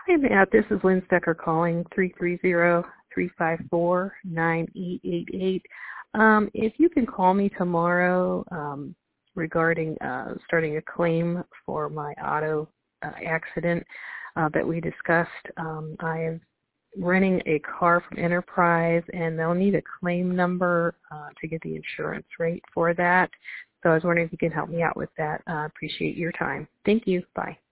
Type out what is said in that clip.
Hi, Matt. This is Lynn Stecker calling 330-354-9888. If you can call me tomorrow regarding starting a claim for my auto accident that we discussed. I am renting a car from Enterprise, and they'll need a claim number to get the insurance rate for that. So I was wondering if you can help me out with that. Appreciate your time. Thank you. Bye.